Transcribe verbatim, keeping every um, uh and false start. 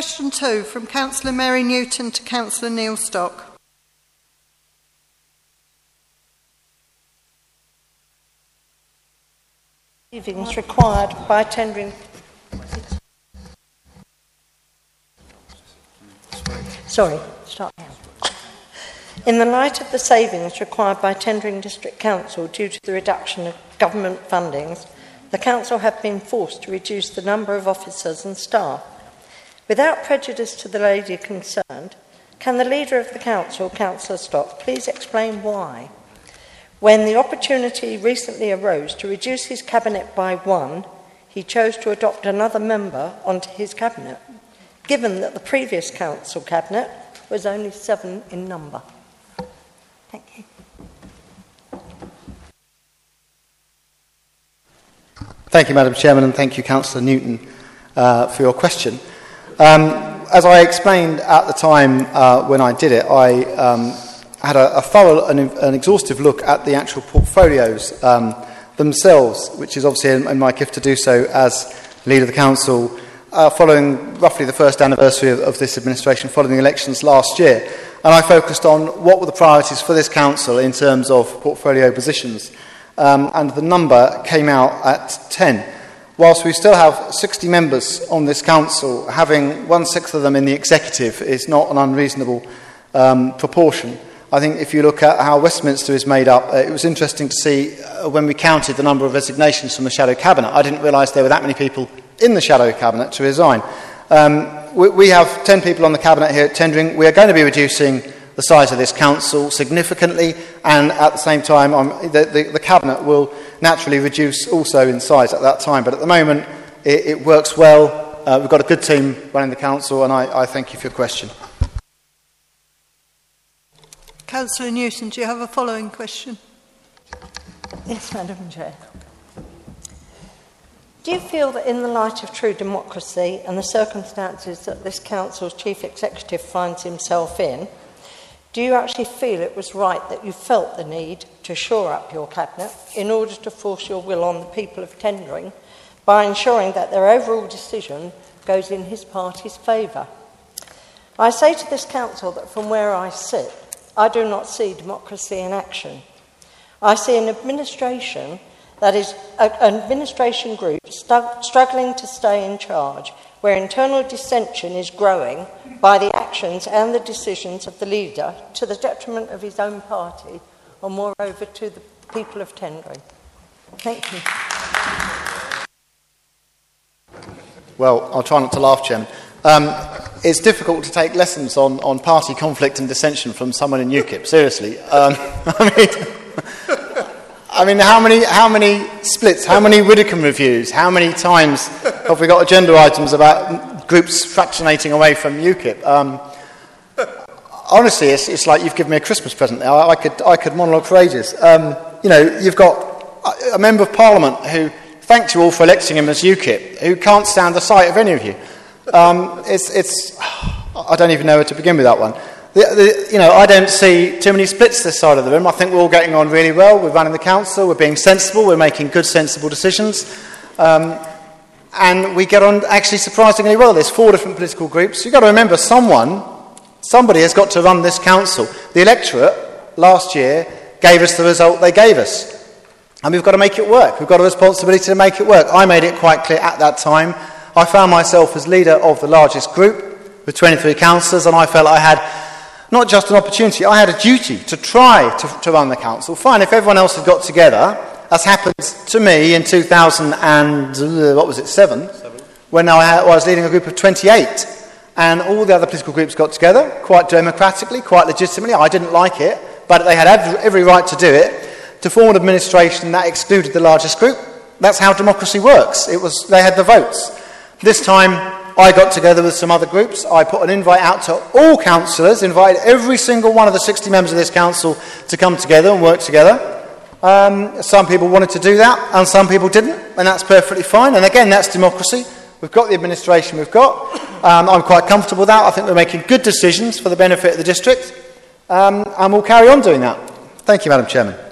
Question two from Councillor Mary Newton to Councillor Neil Stock. Savings required by tendering. Sorry, start now. In the light of the savings required by tendering District Council due to the reduction of government fundings, the Council have been forced to reduce the number of officers and staff. Without prejudice to the lady concerned, can the Leader of the Council, Councillor Stock, please explain why, when the opportunity recently arose to reduce his cabinet by one, he chose to adopt another member onto his cabinet, given that the previous Council cabinet was only seven in number? Thank you. Thank you, Madam Chairman, and thank you, Councillor Newton, uh, for your question. Um, as I explained at the time uh, when I did it, I um, had a, a thorough and an exhaustive look at the actual portfolios um, themselves, which is obviously in, in my gift to do so as Leader of the Council, uh, following roughly the first anniversary of, of this administration, following the elections last year. And I focused on what were the priorities for this Council in terms of portfolio positions. Um, and the number came out at ten. Whilst we still have sixty members on this Council, having one-sixth of them in the executive is not an unreasonable um, proportion. I think if you look at how Westminster is made up, uh, it was interesting to see uh, when we counted the number of resignations from the Shadow Cabinet. I didn't realise there were that many people in the Shadow Cabinet to resign. Um, we, we have ten people on the Cabinet here at tendering. We are going to be reducing the size of this Council significantly, and at the same time um, the, the, the Cabinet will naturally reduce also in size at that time. But at the moment it, it works well. Uh, we've got a good team running the Council, and I, I thank you for your question. Councillor Newton, do you have a following question? Yes, Madam Chair. Do you feel that in the light of true democracy and the circumstances that this Council's Chief Executive finds himself in, do you actually feel it was right that you felt the need to shore up your Cabinet in order to force your will on the people of tendering by ensuring that their overall decision goes in his party's favour? I say to this Council that from where I sit, I do not see democracy in action. I see an administration that is a, an administration group stu- struggling to stay in charge, where internal dissension is growing by the actions and the decisions of the leader to the detriment of his own party, or moreover to the people of tendering. Thank you. Well, I'll try not to laugh, Chairman. Um, it's difficult to take lessons on, on party conflict and dissension from someone in UKIP, seriously. Um, I mean, I mean, how many how many splits, how many Widdicombe reviews, how many times have we got agenda items about groups fractionating away from UKIP? Um, honestly, it's, it's like you've given me a Christmas present there. I, I could I could monologue for ages. Um, you know, you've got a, a member of Parliament who thanked you all for electing him as UKIP, who can't stand the sight of any of you. Um, it's, it's, I don't even know where to begin with that one. The, the, you know, I don't see too many splits this side of the room. I think we're all getting on really well. We're running the Council, we're being sensible, we're making good, sensible decisions. Um, and we get on actually surprisingly well. There's four different political groups. You've got to remember, someone, somebody has got to run this Council. The electorate last year gave us the result they gave us. And we've got to make it work. We've got a responsibility to make it work. I made it quite clear at that time. I found myself as leader of the largest group with twenty-three councillors, and I felt I had not just an opportunity, I had a duty to try to, to run the Council. Fine, if everyone else had got together, as happened to me in two thousand and, uh, what was it, seven, Seven. when I, had, well, I was leading a group of twenty-eight, and all the other political groups got together, quite democratically, quite legitimately. I didn't like it, but they had every, every right to do it, to form an administration that excluded the largest group. That's how democracy works. It was, they had the votes. This time, I got together with some other groups. I put an invite out to all councillors, invited every single one of the sixty members of this Council to come together and work together. Um, some people wanted to do that, and some people didn't, and that's perfectly fine. And again, that's democracy. We've got the administration we've got. Um, I'm quite comfortable with that. I think we're making good decisions for the benefit of the district, um, and we'll carry on doing that. Thank you, Madam Chairman.